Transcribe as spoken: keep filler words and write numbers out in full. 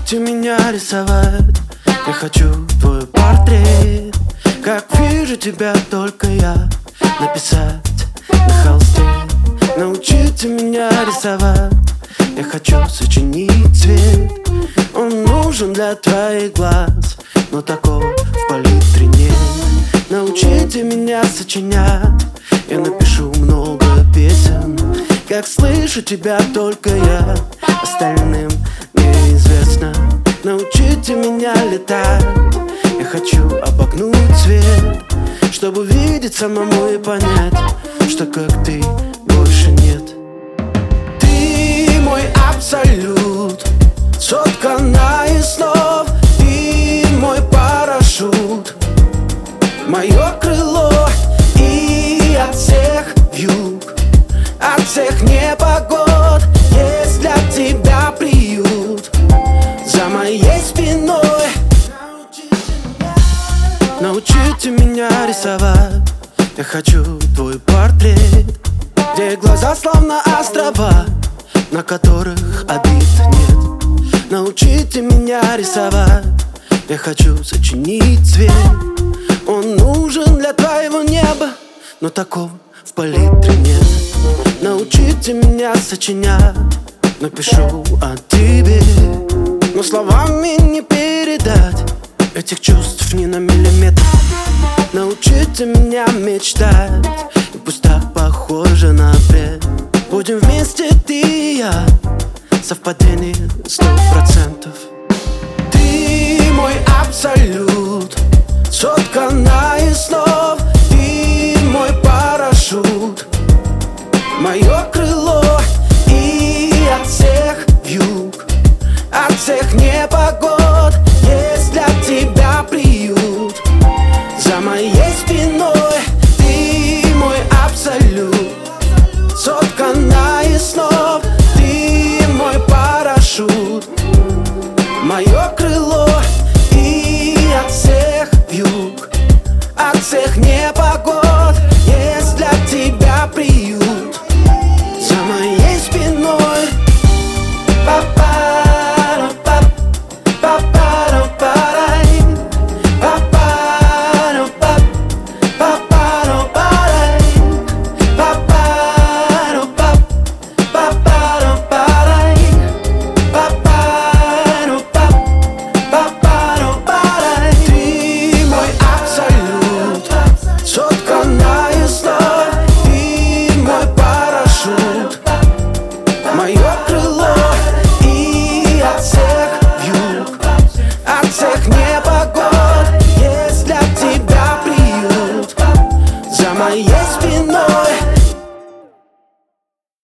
Научите меня рисовать, я хочу твой портрет. Как вижу тебя только я, написать на холсте. Научите меня рисовать, я хочу сочинить цвет. Он нужен для твоих глаз, но такого в палитре нет. Научите меня сочинять, я напишу много песен. Как слышу тебя только я, остальным неизвестно. Научите меня летать, я хочу обогнуть свет, чтобы увидеть самому и понять, что как ты больше нет. Ты мой абсолют, соткана из слов. Ты мой парашют, мое крыло. И от всех вьюг, от всех непогод есть для тебя приют за моей спиной. Научите меня рисовать, я хочу твой портрет, где глаза словно острова, на которых обид нет. Научите меня рисовать, я хочу сочинить цвет. Он нужен для твоего неба, но такого в палитре нет. Научите меня сочинять, напишу о тебе, но словами не передать этих чувств ни на миллиметр. Научите меня мечтать, и пусть так похоже на бред. Будем вместе ты и я, совпадение сто процентов. Ты мой абсолют,